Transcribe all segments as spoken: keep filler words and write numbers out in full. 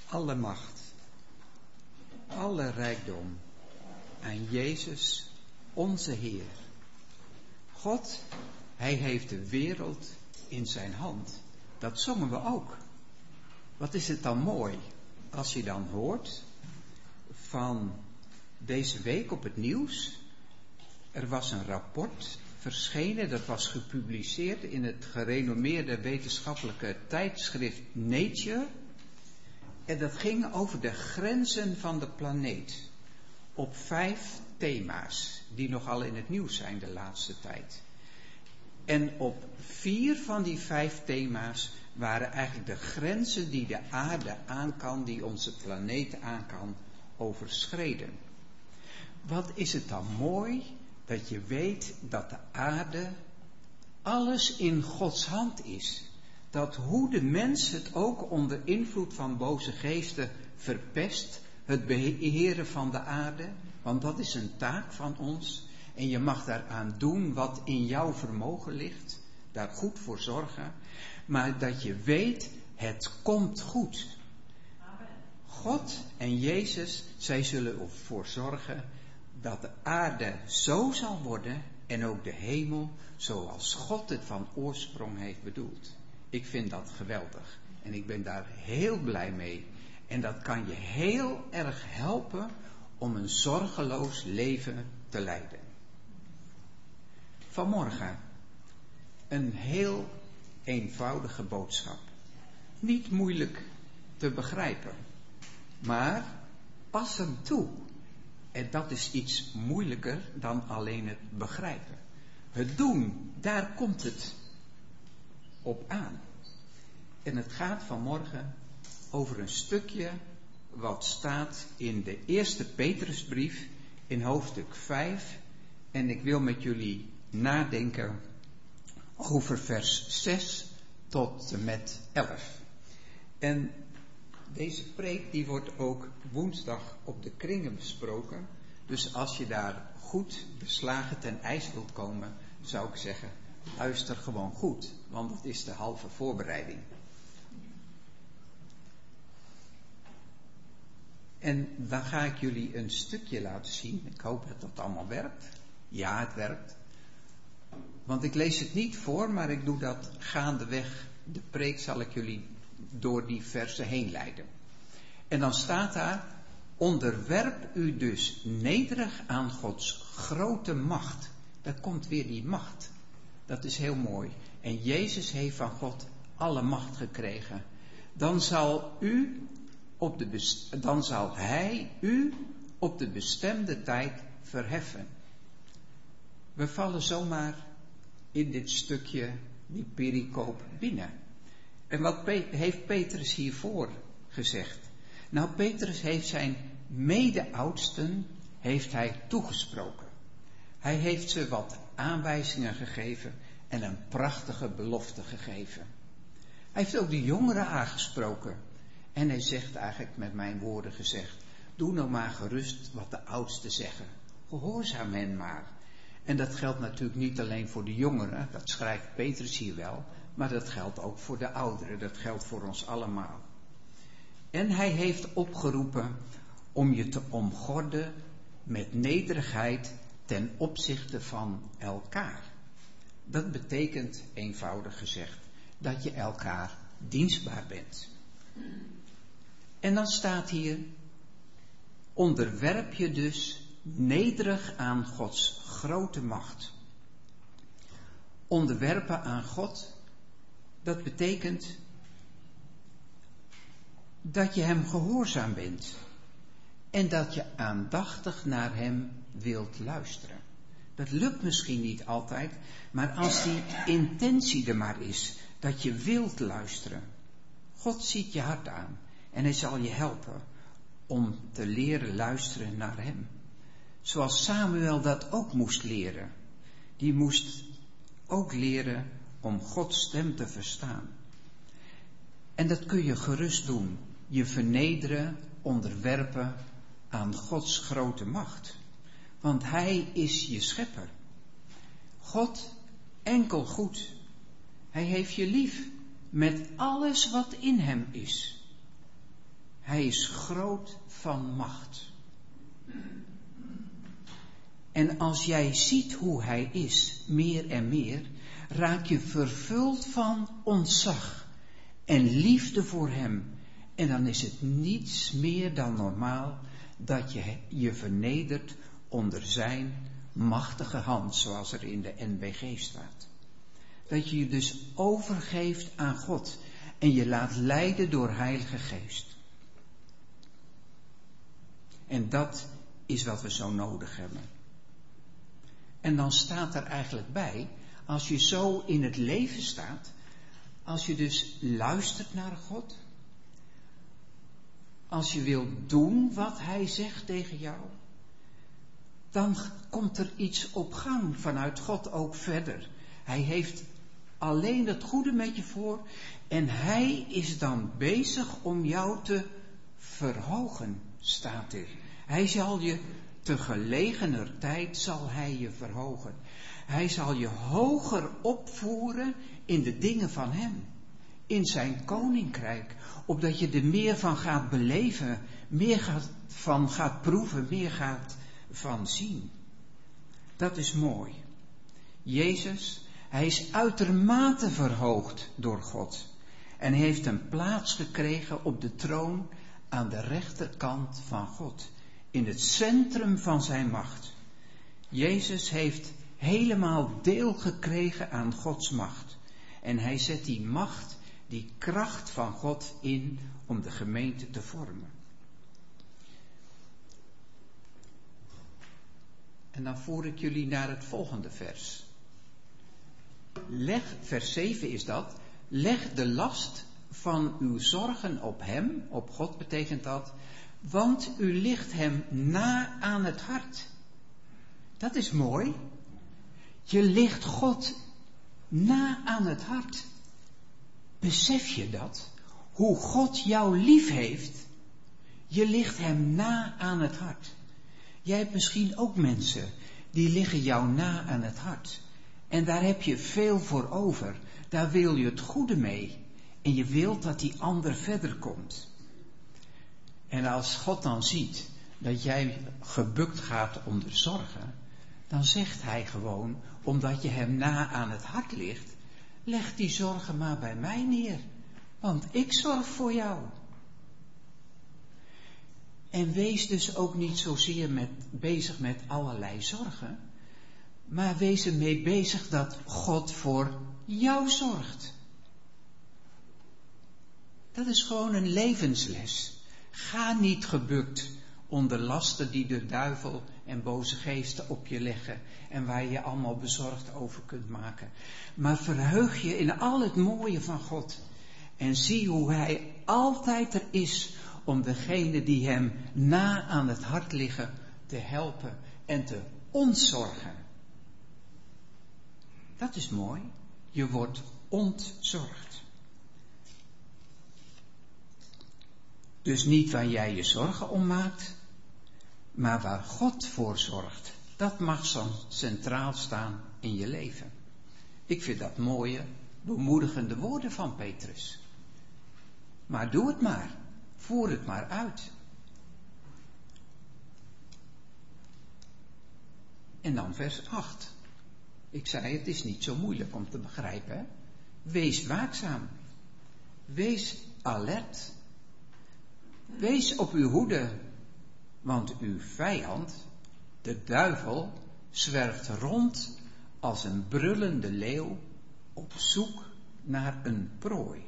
alle macht, alle rijkdom aan Jezus, onze Heer. God, Hij heeft de wereld in zijn hand. Dat zongen we ook. Wat is het dan mooi als je dan hoort van deze week op het nieuws. Er was een rapport verschenen, dat was gepubliceerd in het gerenommeerde wetenschappelijke tijdschrift Nature. En dat ging over de grenzen van de planeet. Op vijf thema's die nogal in het nieuws zijn de laatste tijd. En op vier van die vijf thema's waren eigenlijk de grenzen die de aarde aan kan, die onze planeet aan kan, overschreden. Wat is het dan mooi dat je weet dat de aarde alles in Gods hand is. Dat hoe de mens het ook onder invloed van boze geesten verpest, het beheren van de aarde, want dat is een taak van ons. En je mag daaraan doen wat in jouw vermogen ligt, daar goed voor zorgen. Maar dat je weet, het komt goed. God en Jezus, zij zullen ervoor zorgen dat de aarde zo zal worden en ook de hemel zoals God het van oorsprong heeft bedoeld. Ik vind dat geweldig en ik ben daar heel blij mee. En dat kan je heel erg helpen om een zorgeloos leven te leiden. Vanmorgen een heel eenvoudige boodschap. Niet moeilijk te begrijpen, maar pas hem toe. En dat is iets moeilijker dan alleen het begrijpen. Het doen, daar komt het op aan. En het gaat vanmorgen over een stukje wat staat in de eerste Petrusbrief in hoofdstuk vijf. En ik wil met jullie nadenken over vers zes tot en met elf. En deze preek die wordt ook woensdag op de kringen besproken. Dus als je daar goed beslagen ten ijs wilt komen, zou ik zeggen, luister gewoon goed. Want dat is de halve voorbereiding. En dan ga ik jullie een stukje laten zien. Ik hoop dat dat allemaal werkt. Ja, het werkt. Want ik lees het niet voor, maar ik doe dat gaandeweg. De preek zal ik jullie door die versen heen leiden. En dan staat daar: onderwerp u dus nederig aan Gods grote macht. Daar komt weer die macht. Dat is heel mooi. En Jezus heeft van God alle macht gekregen. Dan zal u op de best- dan zal Hij u op de bestemde tijd verheffen. We vallen zomaar in dit stukje, die pericoop, binnen. En wat Pe- heeft Petrus hiervoor gezegd? Nou, Petrus heeft zijn mede-oudsten heeft hij toegesproken. Hij heeft ze wat aanwijzingen gegeven en een prachtige belofte gegeven. Hij heeft ook de jongeren aangesproken. En hij zegt eigenlijk met mijn woorden gezegd: doe nou maar gerust wat de oudsten zeggen. Gehoorzaam hen maar. En dat geldt natuurlijk niet alleen voor de jongeren, dat schrijft Petrus hier wel, maar dat geldt ook voor de ouderen, dat geldt voor ons allemaal. En hij heeft opgeroepen om je te omgorden met nederigheid ten opzichte van elkaar. Dat betekent, eenvoudig gezegd, dat je elkaar dienstbaar bent. En dan staat hier: onderwerp je dus nederig aan Gods grote macht. Onderwerpen aan God, dat betekent dat je hem gehoorzaam bent en dat je aandachtig naar hem wilt luisteren. Dat lukt misschien niet altijd, maar als die intentie er maar is, dat je wilt luisteren. God ziet je hart aan en hij zal je helpen om te leren luisteren naar hem. Zoals Samuel dat ook moest leren. Die moest ook leren om Gods stem te verstaan. En dat kun je gerust doen. Je vernederen, onderwerpen aan Gods grote macht. Want hij is je schepper. God, enkel goed. Hij heeft je lief met alles wat in hem is. Hij is groot van macht. En als jij ziet hoe hij is, meer en meer, raak je vervuld van ontzag en liefde voor hem. En dan is het niets meer dan normaal dat je je vernedert onder zijn machtige hand, zoals er in de N B G staat. Dat je je dus overgeeft aan God en je laat leiden door Heilige Geest. En dat is wat we zo nodig hebben. En dan staat er eigenlijk bij, als je zo in het leven staat, als je dus luistert naar God, als je wilt doen wat hij zegt tegen jou, dan komt er iets op gang vanuit God ook verder. Hij heeft alleen het goede met je voor en hij is dan bezig om jou te verhogen, staat er. Hij zal je te gelegener tijd zal hij je verhogen. Hij zal je hoger opvoeren in de dingen van hem. In zijn koninkrijk. Opdat je er meer van gaat beleven. Meer gaat, van gaat proeven. Meer gaat van zien. Dat is mooi. Jezus, hij is uitermate verhoogd door God. En heeft een plaats gekregen op de troon aan de rechterkant van God. In het centrum van zijn macht. Jezus heeft helemaal deel gekregen aan Gods macht. En hij zet die macht, die kracht van God in om de gemeente te vormen. En dan voer ik jullie naar het volgende vers. Leg, vers zeven is dat. Leg de last van uw zorgen op hem, op God betekent dat, want u ligt hem na aan het hart. Dat is mooi. Je ligt God na aan het hart. Besef je dat? Hoe God jou lief heeft. Je ligt hem na aan het hart. Jij hebt misschien ook mensen die liggen jou na aan het hart. En daar heb je veel voor over. Daar wil je het goede mee. En je wilt dat die ander verder komt. En als God dan ziet dat jij gebukt gaat onder zorgen, dan zegt hij gewoon, omdat je hem na aan het hart ligt, leg die zorgen maar bij mij neer, want ik zorg voor jou. En wees dus ook niet zozeer met, bezig met allerlei zorgen, maar wees ermee bezig dat God voor jou zorgt. Dat is gewoon een levensles. Ga niet gebukt onder lasten die de duivel en boze geesten op je leggen en waar je je allemaal bezorgd over kunt maken. Maar verheug je in al het mooie van God en zie hoe hij altijd er is om degene die hem na aan het hart liggen te helpen en te ontzorgen. Dat is mooi. Je wordt ontzorgd. Dus niet waar jij je zorgen om maakt, maar waar God voor zorgt. Dat mag zo centraal staan in je leven. Ik vind dat mooie, bemoedigende woorden van Petrus. Maar doe het maar. Voer het maar uit. En dan vers acht. Ik zei, het is niet zo moeilijk om te begrijpen. Hè? Wees waakzaam. Wees alert. Wees op uw hoede, want uw vijand, de duivel, zwerft rond als een brullende leeuw op zoek naar een prooi.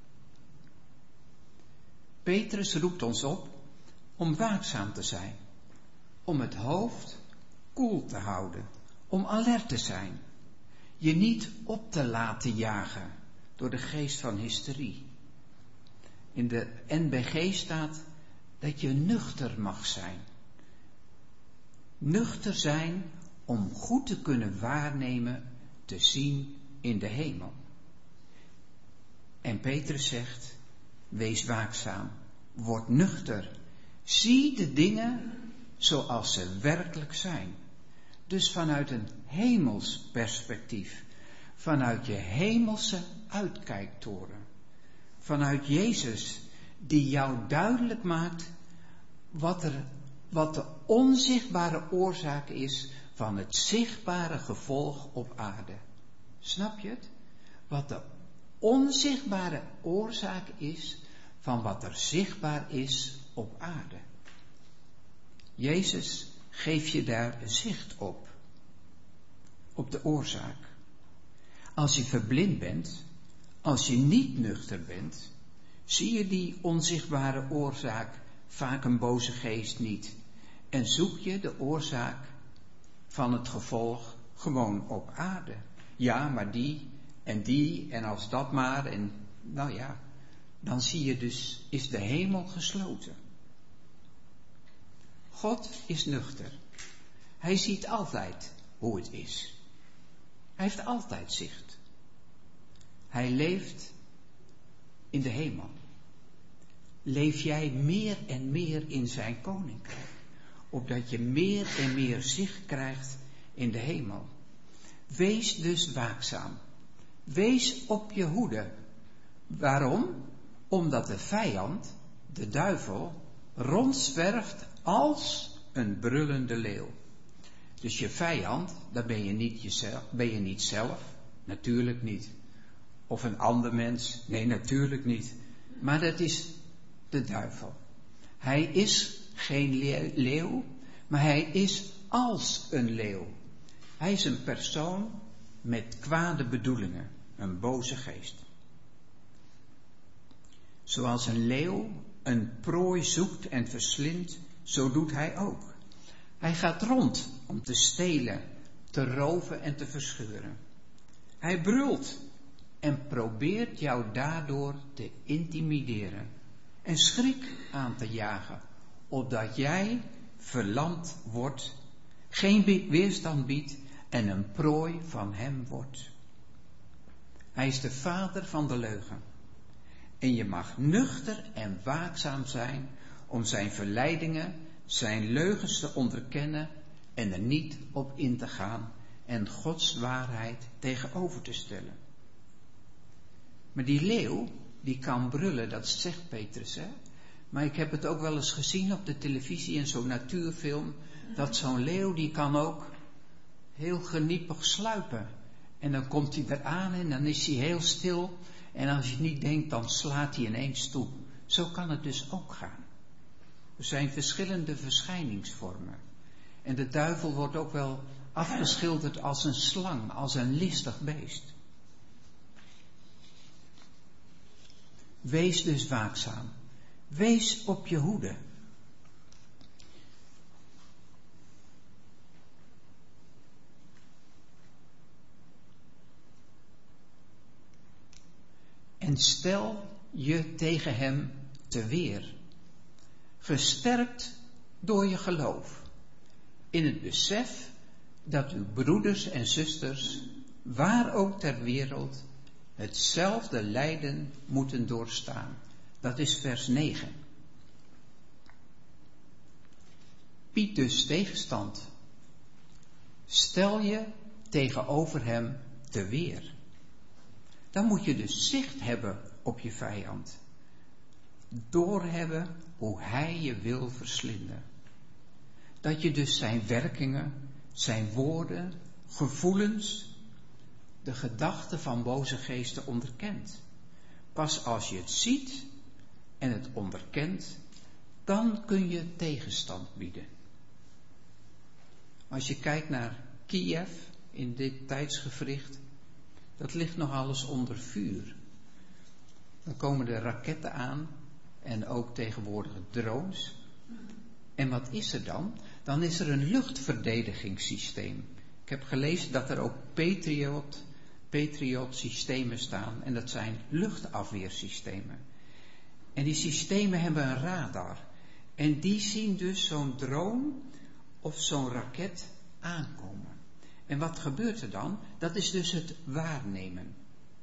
Petrus roept ons op om waakzaam te zijn, om het hoofd koel te houden, om alert te zijn, je niet op te laten jagen door de geest van hysterie. In de N B G staat dat je nuchter mag zijn. Nuchter zijn om goed te kunnen waarnemen, te zien in de hemel. En Petrus zegt, wees waakzaam, word nuchter. Zie de dingen zoals ze werkelijk zijn. Dus vanuit een hemels perspectief, vanuit je hemelse uitkijktoren. Vanuit Jezus, die jou duidelijk maakt wat, er, wat de onzichtbare oorzaak is van het zichtbare gevolg op aarde. Snap je het? Wat de onzichtbare oorzaak is van wat er zichtbaar is op aarde. Jezus geeft je daar zicht op. Op de oorzaak. Als je verblind bent, als je niet nuchter bent, zie je die onzichtbare oorzaak, vaak een boze geest, niet. En zoek je de oorzaak van het gevolg gewoon op aarde. Ja, maar die en die en als dat maar en nou ja, dan zie je dus, is de hemel gesloten. God is nuchter. Hij ziet altijd hoe het is. Hij heeft altijd zicht. Hij leeft in de hemel. Leef jij meer en meer in zijn koninkrijk, opdat je meer en meer zicht krijgt in de hemel. Wees dus waakzaam. Wees op je hoede. Waarom? Omdat de vijand, de duivel, rondzwerft als een brullende leeuw. Dus je vijand, dat ben je niet jezelf, ben je niet zelf, natuurlijk niet. Of een ander mens, nee, natuurlijk niet. Maar dat is de duivel. Hij is geen leeuw, maar hij is als een leeuw. Hij is een persoon met kwade bedoelingen, een boze geest. Zoals een leeuw een prooi zoekt en verslindt, zo doet hij ook. Hij gaat rond om te stelen, te roven en te verscheuren. Hij brult en probeert jou daardoor te intimideren en schrik aan te jagen, opdat jij verlamd wordt, geen weerstand biedt en een prooi van hem wordt. Hij is de vader van de leugen. En je mag nuchter en waakzaam zijn om zijn verleidingen, zijn leugens te onderkennen en er niet op in te gaan en Gods waarheid tegenover te stellen. Maar die leeuw, die kan brullen, dat zegt Petrus, hè. Maar ik heb het ook wel eens gezien op de televisie in zo'n natuurfilm, dat zo'n leeuw, die kan ook heel geniepig sluipen. En dan komt hij eraan en dan is hij heel stil. En als je het niet denkt, dan slaat hij ineens toe. Zo kan het dus ook gaan. Er zijn verschillende verschijningsvormen. En de duivel wordt ook wel afgeschilderd als een slang, als een listig beest. Wees dus waakzaam. Wees op je hoede. En stel je tegen hem te weer. Gesterkt door je geloof. In het besef dat uw broeders en zusters, waar ook ter wereld, hetzelfde lijden moeten doorstaan. Dat is vers negen. Bied dus tegenstand. Stel je tegenover hem te weer. Dan moet je dus zicht hebben op je vijand. Doorhebben hoe hij je wil verslinden. Dat je dus zijn werkingen, zijn woorden, gevoelens, de gedachten van boze geesten onderkent. Pas als je het ziet en het onderkent, dan kun je tegenstand bieden. Als je kijkt naar Kiev in dit tijdsgewricht, dat ligt nog alles onder vuur. Dan komen de raketten aan en ook tegenwoordig drones. En wat is er dan? Dan is er een luchtverdedigingssysteem. Ik heb gelezen dat er ook Patriot, Patriot systemen staan en dat zijn luchtafweersystemen. En die systemen hebben een radar. En die zien dus zo'n drone of zo'n raket aankomen. En wat gebeurt er dan? Dat is dus het waarnemen.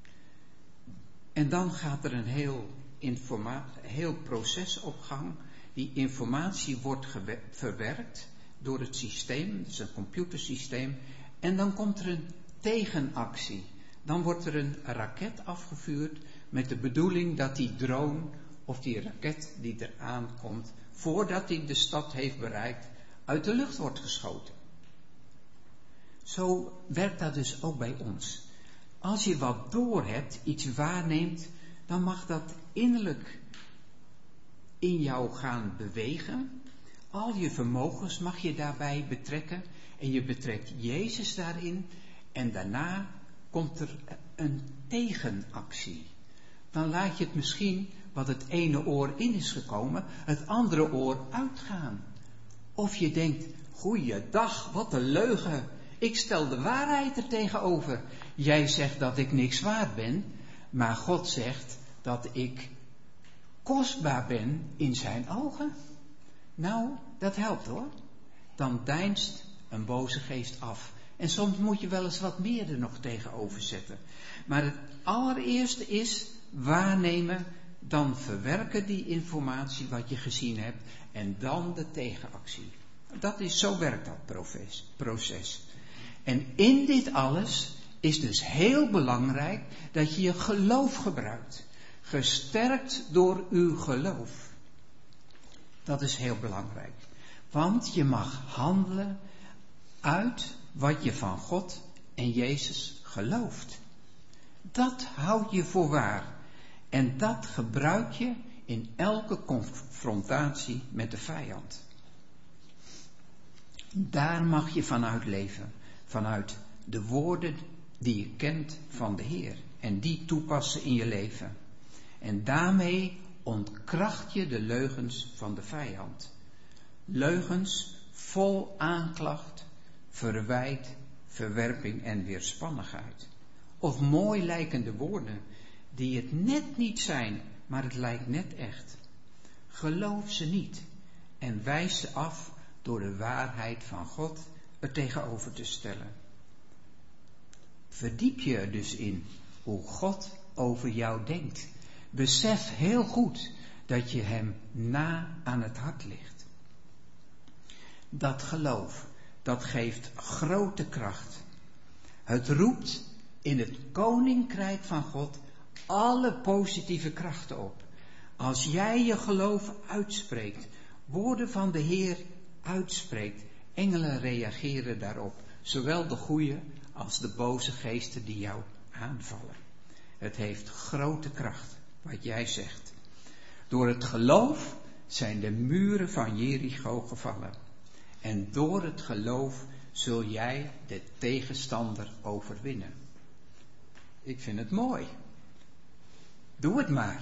En dan gaat er een heel, informa- heel proces op gang. Die informatie wordt gewer- verwerkt door het systeem, het is een computersysteem. En dan komt er een tegenactie. Dan wordt er een raket afgevuurd met de bedoeling dat die drone of die raket die er aankomt, voordat hij de stad heeft bereikt, uit de lucht wordt geschoten. Zo werkt dat dus ook bij ons. Als je wat doorhebt, iets waarneemt, dan mag dat innerlijk in jou gaan bewegen. Al je vermogens mag je daarbij betrekken en je betrekt Jezus daarin en daarna komt er een tegenactie. Dan laat je het misschien, wat het ene oor in is gekomen, het andere oor uitgaan. Of je denkt, goeiedag, wat een leugen. Ik stel de waarheid er tegenover. Jij zegt dat ik niks waard ben, maar God zegt dat ik kostbaar ben in zijn ogen. Nou, dat helpt hoor. Dan deinst een boze geest af. En soms moet je wel eens wat meer er nog tegenover zetten. Maar het allereerste is waarnemen, dan verwerken die informatie wat je gezien hebt en dan de tegenactie. Dat is, zo werkt dat proces. En in dit alles is dus heel belangrijk dat je je geloof gebruikt. Gesterkt door uw geloof. Dat is heel belangrijk. Want je mag handelen uit wat je van God en Jezus gelooft. Dat houd je voor waar. En dat gebruik je in elke confrontatie met de vijand. Daar mag je vanuit leven. Vanuit de woorden die je kent van de Heer. En die toepassen in je leven. En daarmee ontkracht je de leugens van de vijand. Leugens vol aanklacht, verwijt, verwerping en weerspannigheid. Of mooi lijkende woorden die het net niet zijn, maar het lijkt net echt. Geloof ze niet en wijs ze af door de waarheid van God er tegenover te stellen. Verdiep je er dus in hoe God over jou denkt. Besef heel goed dat je hem na aan het hart ligt. Dat geloof, dat geeft grote kracht. Het roept in het koninkrijk van God alle positieve krachten op. Als jij je geloof uitspreekt, woorden van de Heer uitspreekt, engelen reageren daarop. Zowel de goede als de boze geesten die jou aanvallen. Het heeft grote kracht, wat jij zegt. Door het geloof zijn de muren van Jericho gevallen. En door het geloof zul jij de tegenstander overwinnen. Ik vind het mooi. Doe het maar.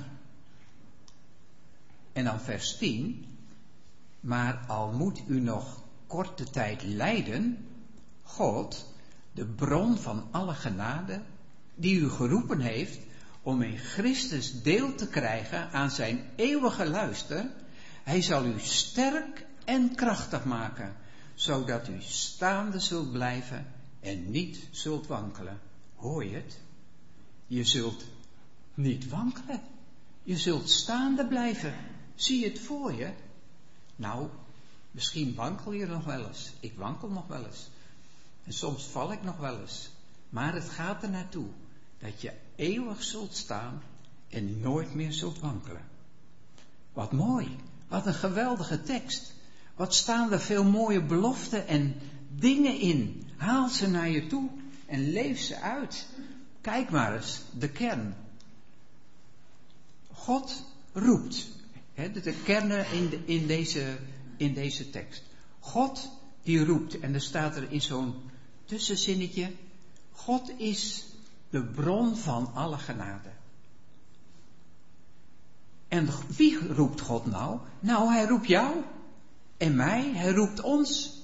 En dan vers tien. Maar al moet u nog korte tijd lijden, God, de bron van alle genade, die u geroepen heeft om in Christus deel te krijgen aan zijn eeuwige luister, hij zal u sterk en krachtig maken, zodat u staande zult blijven en niet zult wankelen. Hoor je het? Je zult niet wankelen. Je zult staande blijven. Zie je het voor je? Nou, misschien wankel je nog wel eens. Ik wankel nog wel eens. En soms val ik nog wel eens. Maar het gaat er naartoe dat je eeuwig zult staan en nooit meer zult wankelen. Wat mooi. Wat een geweldige tekst. Wat staan er veel mooie beloften en dingen in. Haal ze naar je toe en leef ze uit. Kijk maar eens, de kern. God roept. He, de kern in, de, in, deze, in deze tekst. God die roept. En er staat er in zo'n tussenzinnetje. God is de bron van alle genade. En wie roept God nou? Nou, hij roept jou en mij. Hij roept ons.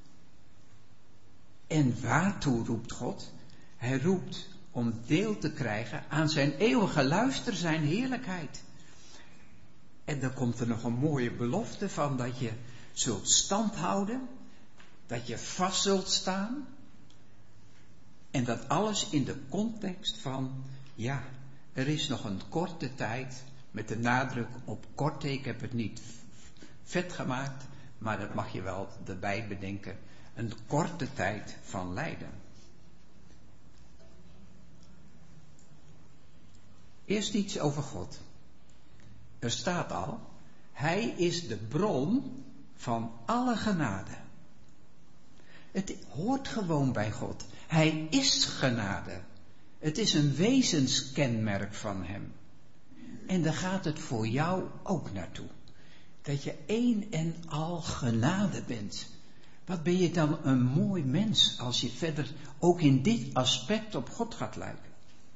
En waartoe roept God? Hij roept om deel te krijgen aan zijn eeuwige luister, zijn heerlijkheid. En dan komt er nog een mooie belofte van dat je zult stand houden, dat je vast zult staan. En dat alles in de context van, ja, er is nog een korte tijd, met de nadruk op korte, ik heb het niet vet gemaakt, maar dat mag je wel erbij bedenken, een korte tijd van lijden. Eerst iets over God. Er staat al, hij is de bron van alle genade. Het hoort gewoon bij God. Hij is genade. Het is een wezenskenmerk van hem. En daar gaat het voor jou ook naartoe. Dat je één en al genade bent. Wat ben je dan een mooi mens als je verder ook in dit aspect op God gaat lijken.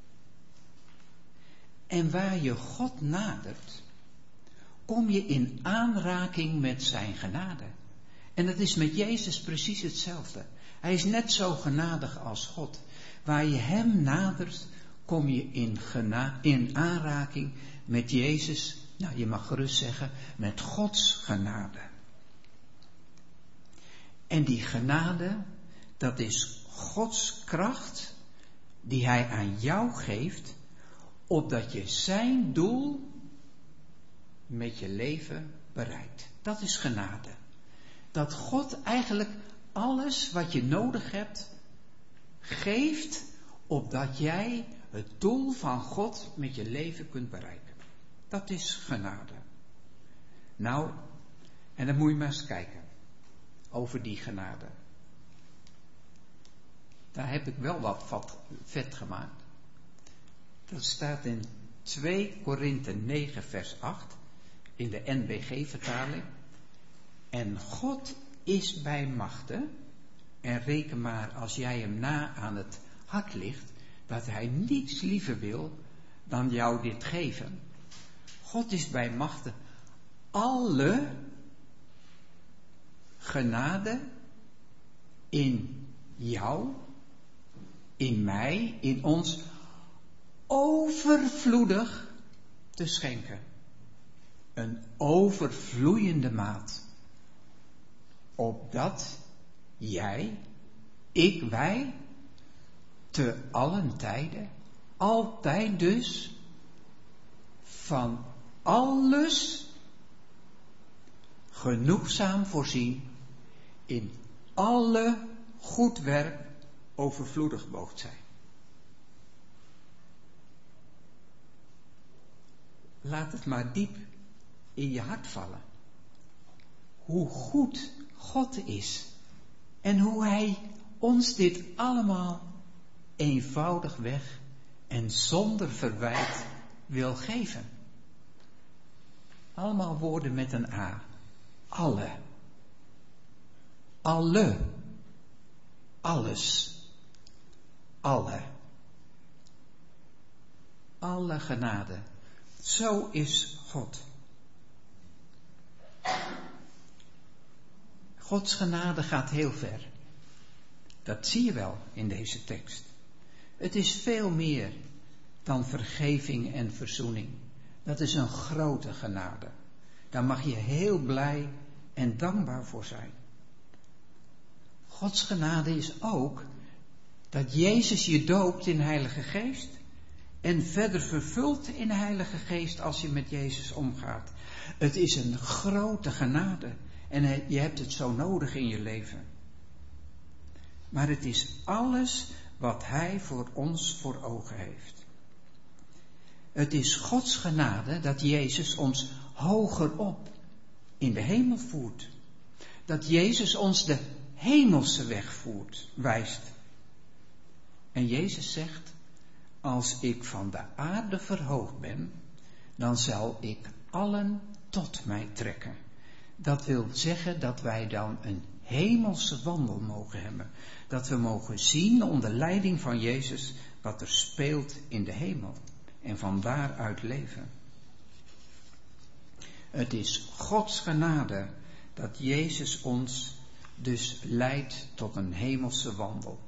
En waar je God nadert, kom je in aanraking met zijn genade. En dat is met Jezus precies hetzelfde. Hij is net zo genadig als God. Waar je hem nadert, kom je in, gena- in aanraking met Jezus, nou je mag gerust zeggen, met Gods genade. En die genade, dat is Gods kracht die hij aan jou geeft, opdat je zijn doel met je leven bereikt. Dat is genade. Dat God eigenlijk alles wat je nodig hebt, geeft, opdat jij het doel van God met je leven kunt bereiken. Dat is genade. Nou, en dan moet je maar eens kijken over die genade. Daar heb ik wel wat vet gemaakt. Dat staat in twee Korinthe negen vers acht in de N B G-vertaling. En God is bij machten, en reken maar als jij hem na aan het hart ligt, dat hij niets liever wil dan jou dit geven. God is bij machten alle genade in jou, in mij, in ons overvloedig te schenken. Een overvloeiende maat. Opdat jij, ik, wij, te allen tijden, altijd dus, van alles genoegzaam voorzien, in alle goed werk overvloedig moogt zijn. Laat het maar diep in je hart vallen. Hoe goed God is. En hoe hij ons dit allemaal eenvoudigweg en zonder verwijt wil geven. Allemaal woorden met een A. Alle. Alle. Alles. Alle. Alle genade. Zo is God. Gods genade gaat heel ver. Dat zie je wel in deze tekst. Het is veel meer dan vergeving en verzoening. Dat is een grote genade. Daar mag je heel blij en dankbaar voor zijn. Gods genade is ook dat Jezus je doopt in Heilige Geest en verder vervult in Heilige Geest als je met Jezus omgaat. Het is een grote genade en je hebt het zo nodig in je leven. Maar het is alles wat Hij voor ons voor ogen heeft. Het is Gods genade dat Jezus ons hoger op in de hemel voert. Dat Jezus ons de hemelse weg voert, wijst. En Jezus zegt, als ik van de aarde verhoogd ben, dan zal ik allen tot mij trekken. Dat wil zeggen dat wij dan een hemelse wandel mogen hebben. Dat we mogen zien onder leiding van Jezus wat er speelt in de hemel. En van daaruit leven. Het is Gods genade dat Jezus ons dus leidt tot een hemelse wandel.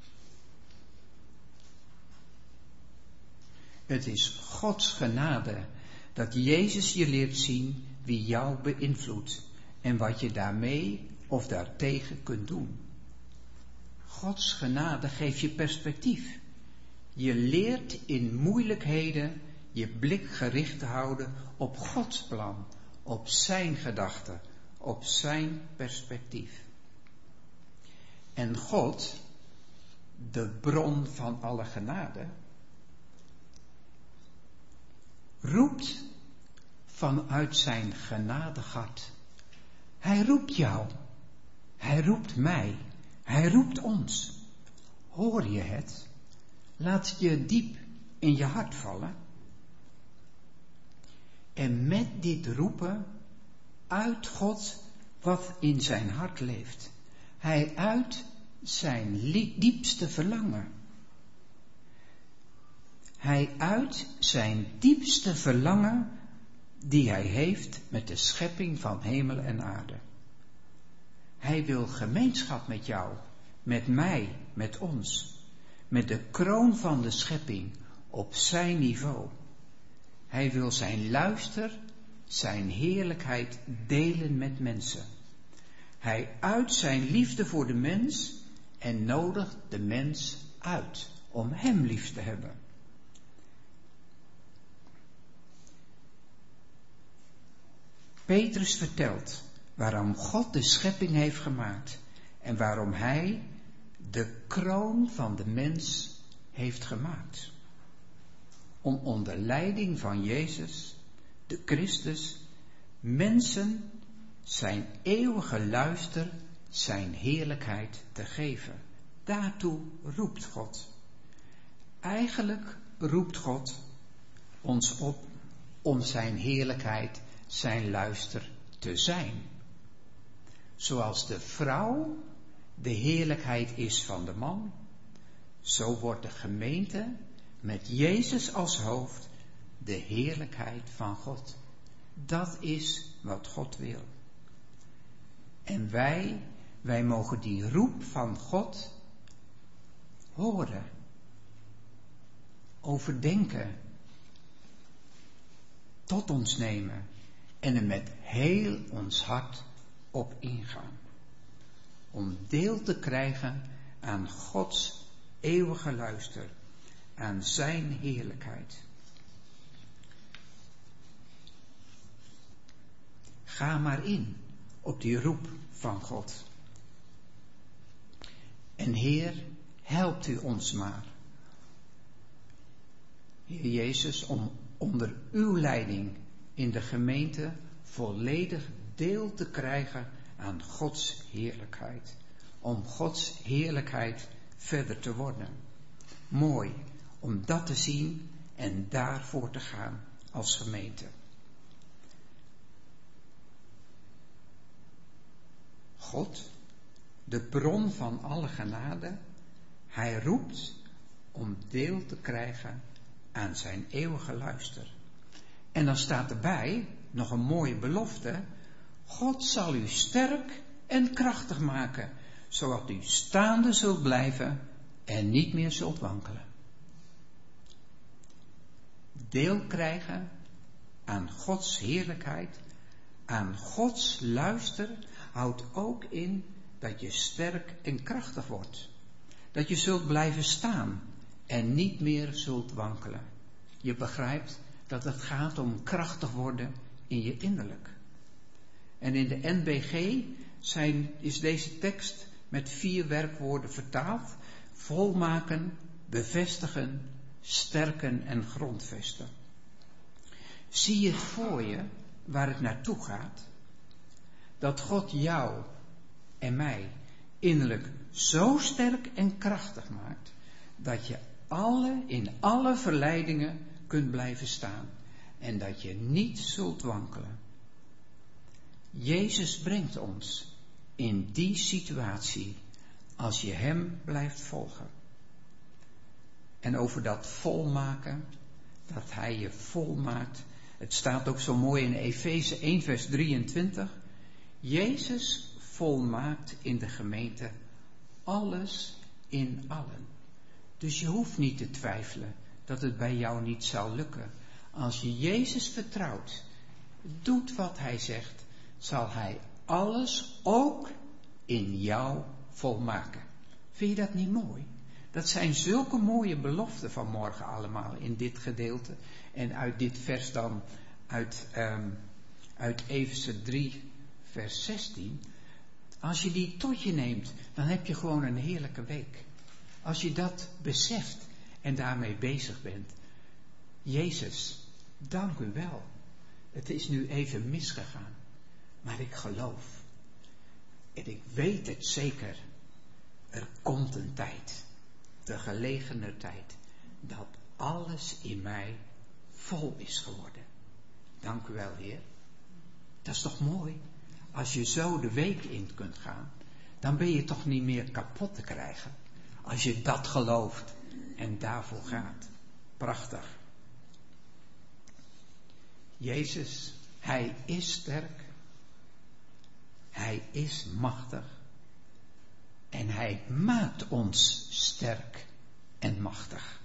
Het is Gods genade dat Jezus je leert zien wie jou beïnvloedt en wat je daarmee of daartegen kunt doen. Gods genade geeft je perspectief. Je leert in moeilijkheden je blik gericht te houden op Gods plan, op zijn gedachten, op zijn perspectief. En God, de bron van alle genade, roept vanuit zijn genadig hart. Hij roept jou. Hij roept mij. Hij roept ons. Hoor je het? Laat het je diep in je hart vallen. En met dit roepen uit God wat in zijn hart leeft. Hij uit zijn diepste verlangen. Hij uit zijn diepste verlangen die hij heeft met de schepping van hemel en aarde. Hij wil gemeenschap met jou, met mij, met ons, met de kroon van de schepping op zijn niveau. Hij wil zijn luister, zijn heerlijkheid delen met mensen. Hij uit zijn liefde voor de mens en nodigt de mens uit om hem lief te hebben. Petrus vertelt waarom God de schepping heeft gemaakt en waarom hij de kroon van de mens heeft gemaakt. Om onder leiding van Jezus, de Christus, mensen zijn eeuwige luister, zijn heerlijkheid te geven. Daartoe roept God. Eigenlijk roept God ons op om zijn heerlijkheid, zijn luister te zijn. Zoals de vrouw de heerlijkheid is van de man, zo wordt de gemeente met Jezus als hoofd de heerlijkheid van God. Dat is wat God wil. En wij, wij mogen die roep van God horen, overdenken, tot ons nemen en er met heel ons hart op ingaan. Om deel te krijgen aan Gods eeuwige luister, aan zijn heerlijkheid. Ga maar in op die roep van God. En Heer, helpt u ons maar. Heer Jezus, om onder uw leiding in de gemeente volledig deel te krijgen aan Gods heerlijkheid. Om Gods heerlijkheid verder te worden. Mooi om dat te zien en daarvoor te gaan als gemeente. God, de bron van alle genade, hij roept om deel te krijgen aan zijn eeuwige luister. En dan staat erbij nog een mooie belofte. God zal u sterk en krachtig maken, zodat u staande zult blijven en niet meer zult wankelen. Deel krijgen aan Gods heerlijkheid, aan Gods luister, houdt ook in dat je sterk en krachtig wordt. Dat je zult blijven staan en niet meer zult wankelen. Je begrijpt dat het gaat om krachtig worden in je innerlijk. En in de N B G zijn, is deze tekst met vier werkwoorden vertaald. Volmaken, bevestigen, sterken en grondvesten. Zie je het voor je waar het naartoe gaat? Dat God jou en mij innerlijk zo sterk en krachtig maakt, dat je alle, in alle verleidingen kunt blijven staan en dat je niet zult wankelen. Jezus brengt ons in die situatie als je hem blijft volgen. En over dat volmaken, dat hij je volmaakt, het staat ook zo mooi in Efeze één vers drieëntwintig. Jezus volmaakt in de gemeente alles in allen. Dus je hoeft niet te twijfelen dat het bij jou niet zal lukken. Als je Jezus vertrouwt, doet wat hij zegt, zal hij alles ook in jou volmaken. Vind je dat niet mooi? Dat zijn zulke mooie beloften van morgen allemaal in dit gedeelte. En uit dit vers dan, uit, um, uit Efeze drie vers zestien. Als je die tot je neemt, dan heb je gewoon een heerlijke week. Als je dat beseft en daarmee bezig bent. Jezus, dank u wel het is nu even misgegaan, maar ik geloof. En ik weet het zeker, er komt een tijd, de gelegene tijd, dat alles in mij vol is geworden. Dank u wel, Heer. Dat is toch mooi? Als je zo de week in kunt gaan, dan ben je toch niet meer kapot te krijgen. Als je dat gelooft en daarvoor gaat. Prachtig. Jezus, Hij is sterk. Hij is machtig. En Hij maakt ons sterk en machtig.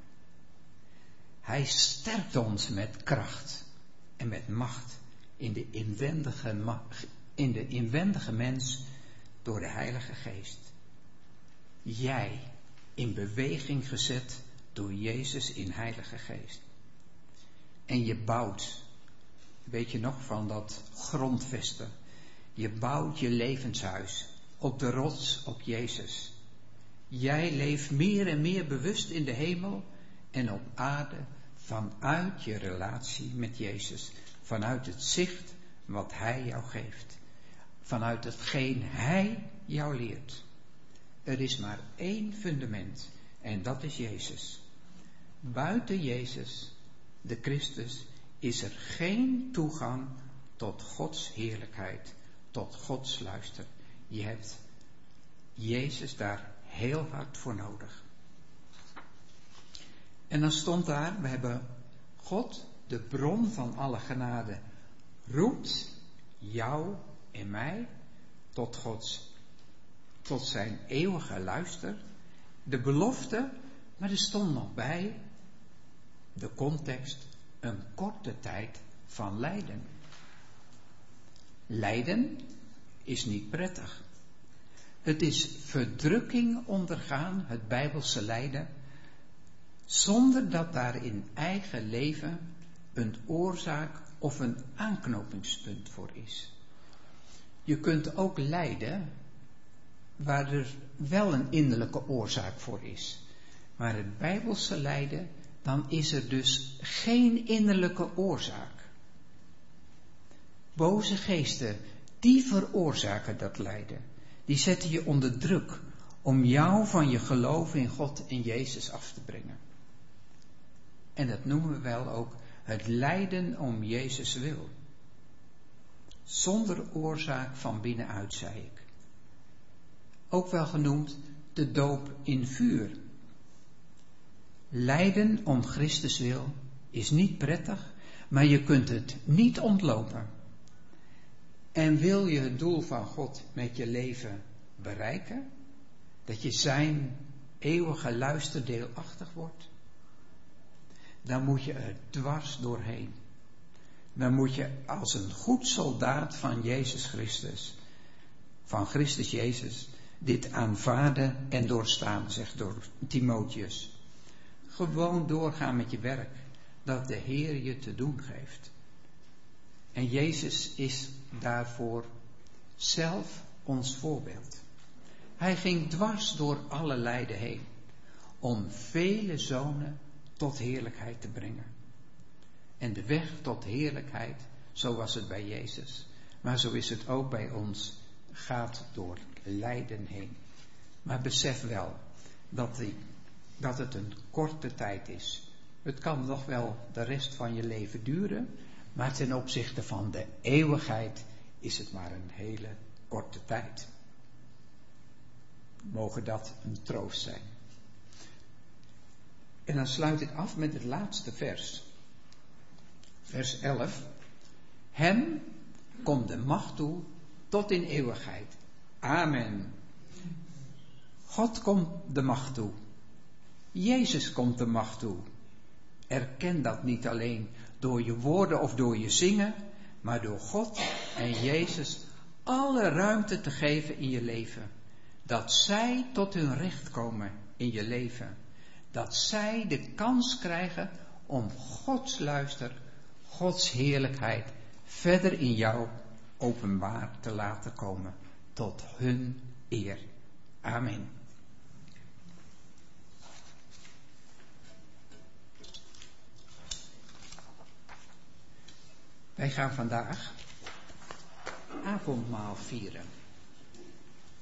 Hij sterkt ons met kracht en met macht in de inwendige, ma- in de inwendige mens door de Heilige Geest. Jij in beweging gezet door Jezus in Heilige Geest. En je bouwt, weet je nog van dat grondvesten. Je bouwt je levenshuis op de rots op Jezus. Jij leeft meer en meer bewust in de hemel en op aarde vanuit je relatie met Jezus. Vanuit het zicht wat Hij jou geeft. Vanuit hetgeen Hij jou leert. Er is maar één fundament en dat is Jezus. Buiten Jezus, de Christus, is er geen toegang tot Gods heerlijkheid, tot Gods luister. Je hebt Jezus daar heel hard voor nodig. En dan stond daar, we hebben God, de bron van alle genade, roept jou en mij tot Gods, tot zijn eeuwige luister. De belofte, maar er stond nog bij, de context, een korte tijd van lijden. Lijden is niet prettig. Het is verdrukking ondergaan, het Bijbelse lijden, zonder dat daar in eigen leven een oorzaak of een aanknopingspunt voor is. Je kunt ook lijden waar er wel een innerlijke oorzaak voor is. Maar het Bijbelse lijden, dan is er dus geen innerlijke oorzaak. Boze geesten, die veroorzaken dat lijden. Die zetten je onder druk om jou van je geloof in God en Jezus af te brengen. En dat noemen we wel ook het lijden om Jezus wil. Zonder oorzaak van binnenuit, zei ik. Ook wel genoemd de doop in vuur. Lijden om Christus wil is niet prettig, maar je kunt het niet ontlopen. En wil je het doel van God met je leven bereiken, dat je zijn eeuwige luister deelachtig wordt, dan moet je er dwars doorheen. Dan moet je als een goed soldaat van Jezus Christus, van Christus Jezus, dit aanvaarden en doorstaan, zegt door Timotheus. Gewoon doorgaan met je werk, dat de Heer je te doen geeft. En Jezus is daarvoor zelf ons voorbeeld. Hij ging dwars door alle lijden heen, om vele zonen tot heerlijkheid te brengen. En de weg tot heerlijkheid, zo was het bij Jezus, maar zo is het ook bij ons, gaat door lijden heen. Maar besef wel dat, die, dat het een korte tijd is. Het kan nog wel de rest van je leven duren, maar ten opzichte van de eeuwigheid is het maar een hele korte tijd. Mogen dat een troost zijn. En dan sluit ik af met het laatste vers. Vers elf. Hem komt de macht toe tot in eeuwigheid. Amen. God komt de macht toe. Jezus komt de macht toe. Erken dat niet alleen door je woorden of door je zingen, maar door God en Jezus alle ruimte te geven in je leven. Dat zij tot hun recht komen in je leven. Dat zij de kans krijgen om Gods luister, Gods heerlijkheid verder in jou openbaar te laten komen. Tot hun eer. Amen. Wij gaan vandaag avondmaal vieren.